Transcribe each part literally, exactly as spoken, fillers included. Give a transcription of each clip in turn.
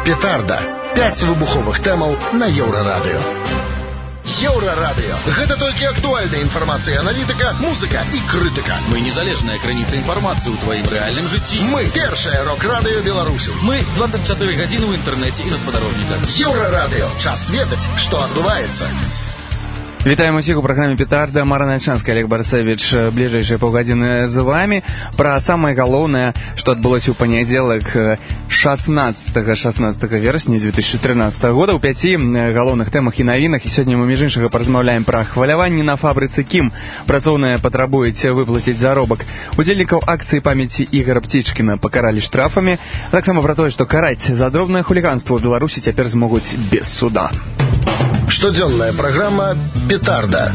Петарда. Пяць выбуховых тэмаў на Еўрарадыё. Еўрарадыё. Гэта толькі актуальная інфармацыя, аналітыка, музыка і крытыка. Мы незалежная крыніца інфармацыі ў тваім рэальным жыцці. Мы першае рок-радыё Беларусі. Мы двадцять чатыры гадзіны ў інтэрнэце і на спадарожніках. Еўрарадыё. Час ведаць, што адбываецца. Вітаем усіх у праграме «Петарда». Мара Нальчанская, Олег Барсевич. Бліжэйшыя паўгадзіны з вами. Пра самае галоўнае, што адбылося ў панядзелак шаснаццатага верасня две тысячи тринадцатого года ў пяці галоўных тэмах і навінах. І сёння мы, між іншага, паразмаўляем пра хваляванні на фабрыцы «Кім». Працоўныя патрабуюць выплаціць заробак. Удзельнікаў акцыі памяці Ігора Птічкіна пакаралі штрафамі. Таксама пра тое, што караць за дробнае хуліганства ў Беларусі цяпер змогуць без суда. Штодзённая праграма «Петарда».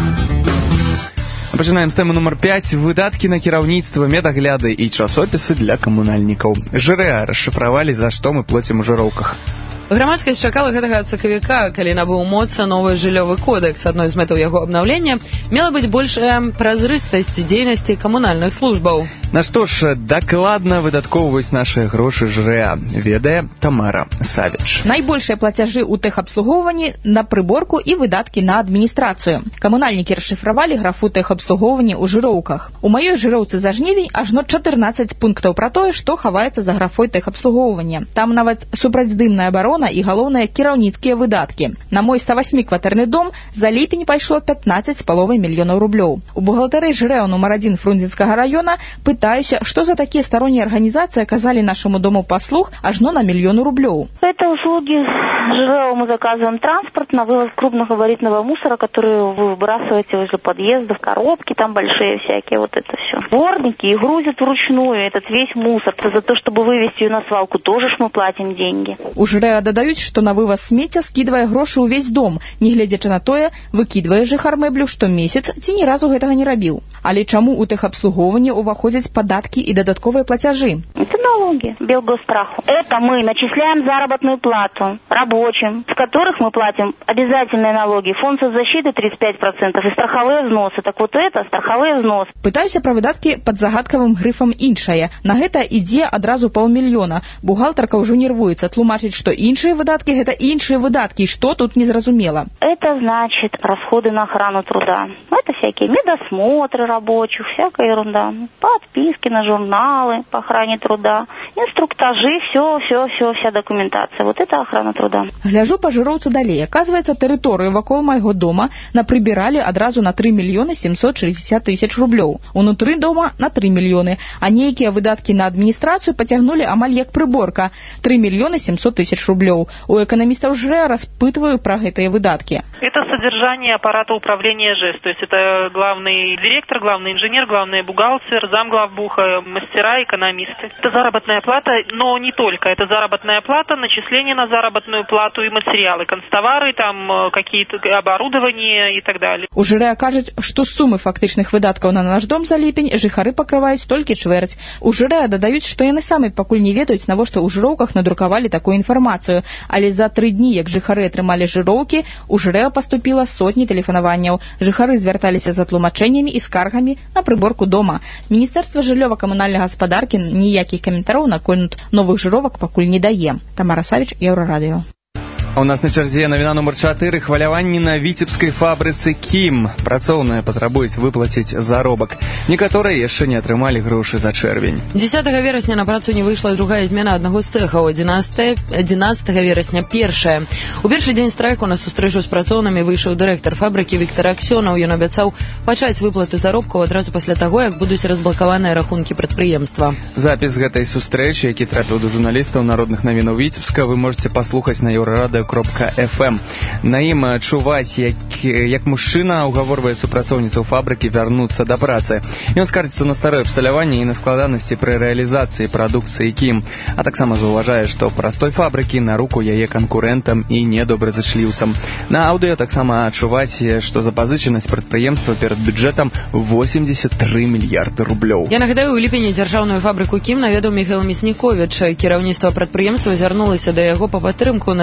Пачынаем з тэмы нумар пяць. Выдаткі на кіраўніцтва, медагляды і часопісы для камунальнікаў. ЖРЭА расшыфравалі, за што мы плацім у жыроўках. Грамадскасць чакала гэтага сакавіка, калі набыў моц новы жыллёвы кодэкс. Адной з мэтаў яго абнаўлення мела быць большая празрыстасць дзейнасці камунальных службаў. На што ж дакладна выдаткоўваюць нашы грошы ЖРЭА, ведае Тамара Савіч. Найбольшыя плацяжы ў тэхабслугоўванні на прыборку і выдаткі на адміністрацыю. Камунальнікі расшыфравалі графу тэхабслугоўвання ў жыроўках. У маёй жыроўцы за жнівень ажно чатырнаццаць пунктаў пра тое, што хаваецца за графой тэхабслугоўвання. Там нават супрацьдымная абарона і, галоўнае, кіраўніцкія выдаткі. На мой сто восемь кватэрны дом за ліпень пайшло пятнаццаць з паловай мільёнаў рублёў. У бухгалтары ЖРЭА нумар адзін Фрунзенскага раёна пытаюся, што за такія сторонние организации оказали нашему дому послуг ажно на миллиону рублёў. Это услуги ЖРЭА. Мы заказываем транспорт на вывоз крупногабаритного мусора, который вы выбрасываете возле подъездов, коробки там большие всякие, вот это все. Дворники и грузят вручную этот весь мусор. За то, чтобы вывезти ее на свалку, тоже ж мы платим деньги. У ЖРЭА дадаюць, што на вываз смецця скідвае грошы ўвесь дом, нягледзячы на тое, выкідвае жыхар мэблю штомесяц ці ні разу гэтага не рабіў. Але чаму у тэхабслугоўванні ўваходзяць падаткі і дадатковыя плацяжы? Это налоги, Белгостраху. Это мы начисляем заработную плату рабочим, с которых мы платим обязательные налоги, фонд соцзащиты тридцать пять процентов и страховые взносы. Так вот это страховые взносы. Пытаюся пра выдаткі пад загадкавым грыфам іншае. На гэта ідзе адразу паўмільёна. Бухгалтарка ўжо нервуецца, тлумачыць, што іншыя выдаткі гэта іншыя выдаткі, што тут незразумела. Это значит расходы на охрану труда. Это всякие медосмотры рабочих, всякая ерунда. Подписки на журналы по охране труда, инструктажи, все, все, все, вся документация. Вот это охрана труда. Гляжу па жыроўцы далей. Оказывается, тэрыторыю вакол майго дома напрыбіралі адразу на три миллиона семьсот шестьдесят тысяч рублёў. Унутры дома на три миллионы, а нейкія выдаткі на адміністрацыю пацягнулі амаль як прыборка три миллиона семьсот тысяч рублёў. У эканамістаў ЖРЭА распытваю пра гэтыя выдаткі. Это содержание аппарата управления ЖЭС, то есть это главный директор, главный инженер, главный бухгалтер, замглавбуха, мастера, экономисты. Это заработная плата, но не только. Это заработная плата, начисление на заработную плату и материалы, канцтовары, там какие-то оборудование и так далее. У ЖРЭА кажуць, што сумы фактычных выдаткаў на наш дом за ліпень жыхары пакрываюць толькі чвэрць. У ЖРЭА дадаюць, што яны самі пакуль не ведаюць, навошта ў жыроўках надрукавалі такую інфармацыю. Але за тры дні, як жыхары атрымалі жыроўкі, у ЖРЭА паступіла сотні тэлефанаванняў. Жыхары звярталіся за тлумачэннямі і скаргамі на прыборку дома. Міністэрства жыллёва-камунальнай гаспадаркі ніякіх каментараў наконт новых жыровак пакуль не дае. Тамара Савіч, Еўрарадыё. У нас на чарзе навіна нумар чатыры. Хваляванні на віцебскай фабрыцы «Кім». Працоўныя патрабуюць выплаціць заробак. Некаторыя яшчэ не атрымалі грошы за чэрвень. дзесятага верасня на працу не выйшла другая змена аднаго з цэхаў. адзінаццатага верасня першая. У першы дзень страйку на сустрэчу з працоўнымі выйшаў дырэктар фабрыкі Віктор Аксёнаў. Ён абяцаў пачаць выплаты заробкаў адразу пасля таго, як будуць разблакаваныя рахункі прадпрыемства. Запіс гэтай сустрэчы, які трапіў да журналістаў народных навінаў Віцебска, вы можете паслухаць на Еўрарадыё кропка эф эм. На ім чуваць, як, як мужчына угаворвае супрацоўніцаў фабрыкі вярнуцца да працы. Ён скардзіцца на старое абсталяванне і на складанасці пры рэалізацыі прадукцыі «Кім», а таксама заўважае, што прастой фабрыкі на руку яе канкурэнтам і недобразычліўцам. На аўдыё таксама адчуваць, што запазычанасць прадпрыемства перад бюджэтам восемьдесят три мільярды рублёў. Я нагадаю, у ліпені дзяржаўную фабрыку «Кім» наведаў Міхаіл Мясніковіч. Кіраўніцтва прадпрыемства звярнулася да яго па падтрымку на тэхнічны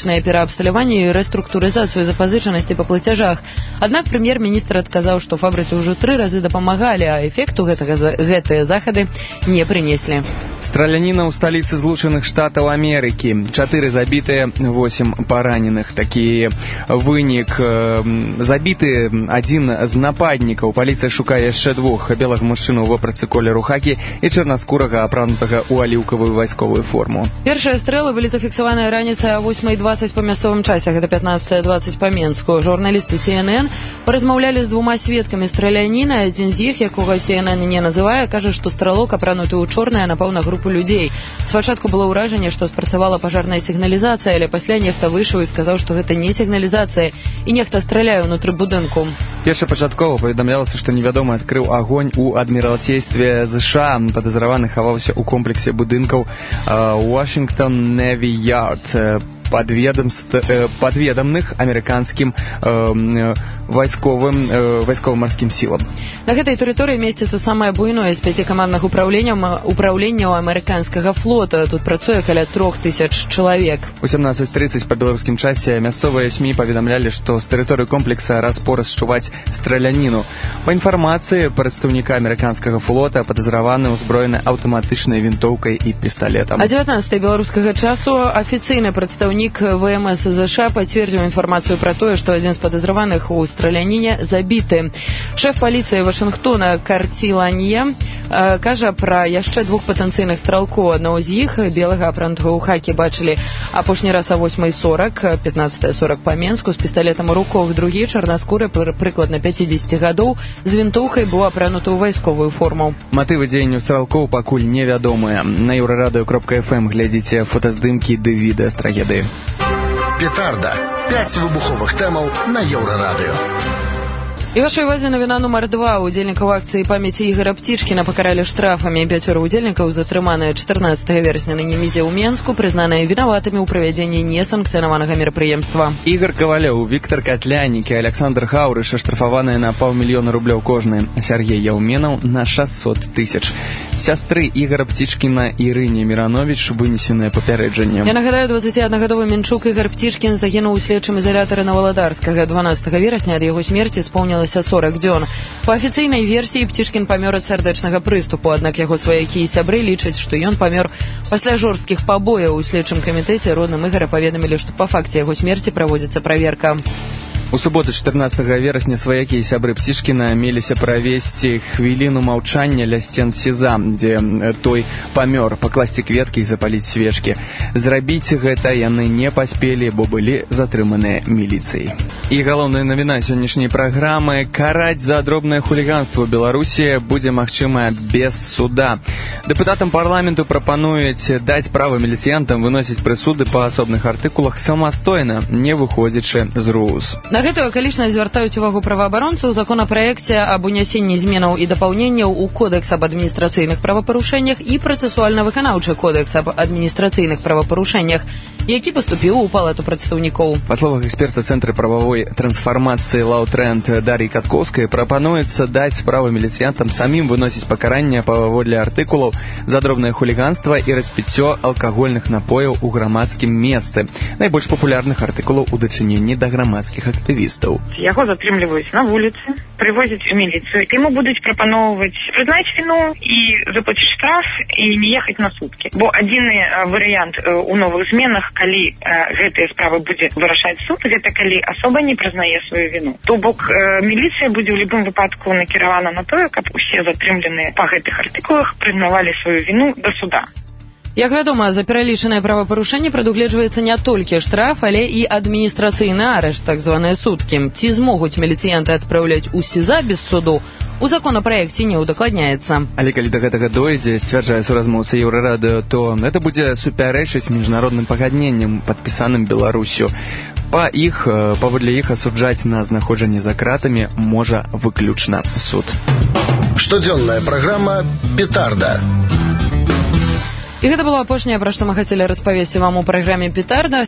дастаточнае пераабсталяванне і рэструктурызацыю запазычанасці па плацяжах. Аднак прэм'ер-міністр адказаў, што фабрыцы ўжо тры разы дапамагалі, а эфекту гэтага, гэтыя захады не прынеслі. Страляніна ў сталіцы Злучаных Штатаў Амерыкі. Чатыры забітыя, восем параненых. Такі вынік. Забіты адзін з нападнікаў. Паліцыя шукае яшчэ двух: белага мужчыну ў вопратцы колеру хакі і чарнаскурага, апранутага ў аліўкавую вайсковую форму. Першыя стрэлы былі зафіксаваныя раніцай о восьмай дваццаць па мясцовым часе, гэта пятнадцатая дваццаць па Менску. Журналісты Си Эн Эн паразмаўлялі з двума сведкамі страляніны. Адзін з іх, якога Си Эн Эн не называе, кажа, што стралок, апрануты ў чорнае, напаў на групу людзей. Спачатку было ўражанне, што спрацавала пажарная сігналізацыя, але пасля нехта выйшаў і сказаў, што гэта не сігналізацыя і нехта страляе ўнутры будынку. Першапачаткова паведамлялася, што невядомы адкрыў агонь у адміралцействе ЗША. Падазраваны хаваўся ў комплексе будынкаў Washington Navy Yard, падведамных амерыканскім э, вайсковым э, вайсково-марскім сілам. На гэтай тэрыторыі месціцца самае буйное з пяці камандных упраўленняў упраўленняў амерыканскага флота. Тут працуе каля трох тысяч чалавек. У сямнадцаць трыццаць па беларускім часе мясцовыя СМІ паведамлялі, што з тэрыторыі комплекса раз-пораз чуваць страляніну. Па інфармацыі прадстаўніка амерыканскага флота, падазраваны ўзброены аўтаматычнай вінтоўкай і пісталетам. А дзевятнадцятай беларускага часу афіцыйны прадстаўнік вэ эм эс ЗША пацвердзіў інфармацыю пра тое, што адзін з падазраваных у страляніне забіты. Шэф паліцыі Вашынгтона Карці Ланье э, кажа пра яшчэ двух патэнцыйных стралкоў. Аднаго з іх, белага, апранутага ў хакі, бачылі апошні раз о восьмай сорак, пятнадцатая сорак па Менску, з пісталетам у руках. Другі, чарнаскуры, прыкладна пяцідзесяці гадоў, з вінтоўкай, быў апрануты ў вайсковую форму. Матывы дзеянняў стралкоў пакуль невядомыя. На еўрарадыё кропка эф эм глядзіце фотаздымкі ды відэа з трагедыі. Петарда. Пять выбуховых тэмаў на Еўрарадыё. І вашай увазе навіна нумар два. Удзельнікаў акцыі памяці Ігора Птічкіна пакаралі штрафамі. Пяцёра удзельнікаў, затрыманыя чатырнаццатага верасня на Немізе ў Менску, прызнаныя вінаватымі ў правядзенні несанкцыянаванага мерапрыемства. Ігор Кавалёў, Віктар Катлянікі, Александр Хаўрыш аштрафаваныя на паўмільёна рублёў кожны. Сяргей Яўменаў на шасцьсот тысяч. Сястры Ігора Птічкіна Ірыне Мірановіч вынесеныя папярэджанне. Я нагадаю, дваццаціаднагадовы Менчук Ігор Птічкін загінуў у следчым ізалятары Новаладарскага. дванаццатага верасня ад яго смерці споўнілася сорак дзён. Па афіцыйнай версіі Птічкін памёр ад сардэчнага прыступу, аднак яго сваякі і сябры лічаць, што ён памёр пасля жорсткіх пабояў. У следчым камітэце родным Ігара паведамілі, што па факце яго смерці праводзіцца праверка. У суботу чатырнаццатага верасня сваякі і сябры Птічкіна меліся правесці хвіліну маўчання ля сцен СІЗА, дзе той памёр, пакласці кветкі і запаліць свечкі. Зрабіць гэта яны не паспелі, бо былі затрыманыя міліцыяй. І галоўная навіна сённяшняй праграмы: караць за дробнае хуліганства ў Беларусі будзе магчыма без суда. Дэпутатам парламенту прапануюць даць права міліцыянтам выносіць прысуды па асобных артыкулах самастойна, не выходзячы з РУС. На гэтую акалічнасць звяртаюць увагу праваабаронцы. У законапраекце аб унясенні зменаў і дапаўненняў у кодэкс аб адміністрацыйных правапарушэннях і працэсуальна-выканаўчы кодэкс аб адміністрацыйных правапарушэннях, які паступіў у палату прадстаўнікоў. Па словах эксперта Цэнтра прававой трансфармацыі Лаўтрэнд Дар'і Каткоўскай, прапануецца даць права міліцыянтам самім выносіць пакаранне паводле артыкулаў за дробнае хуліганства і распіццё алкагольных напояў у грамадскім месцы, найбольш папулярных артыкулаў у дачыненні да грамадскіх актывістаў. Яго затрымліваюць на вуліцы, прывозяць у міліцыю. Яму будуць прапаноўваць прызнаць віну і заплаціць штраф і не ехаць на суткі. Бо адзіны варыянт у новых зменах, калі гэтыя справы будзе вырашаць суд, гэта калі асоба не прызнае сваю віну. То бок міліцыя будзе ў любым выпадку накіравана на тое, каб усе затрымленыя па гэтых артыкулах прызнавалі сваю віну да суда. Як вядома, за пералічанае правапарушэнне прадугледжваецца не толькі штраф, але і адміністрацыйны арышт, так званыя суткі. Ці змогуць міліцыянты адпраўляць у СІЗА без суду, у законапраекце не ўдакладняецца. Але калі да гэтага дойдзе, сцвярджае суразмоўца Еўрарадыё, то гэта будзе супярэчыць міжнародным пагадненням, падпісаным Беларусю. Па іх, паводле іх асуджаць на знаходжанне за кратамі можа выключна суд. Штодзённая праграма «Петарда». І гэта было апошняе, пра што мы хацелі распавесці вам у праграме «Петарда».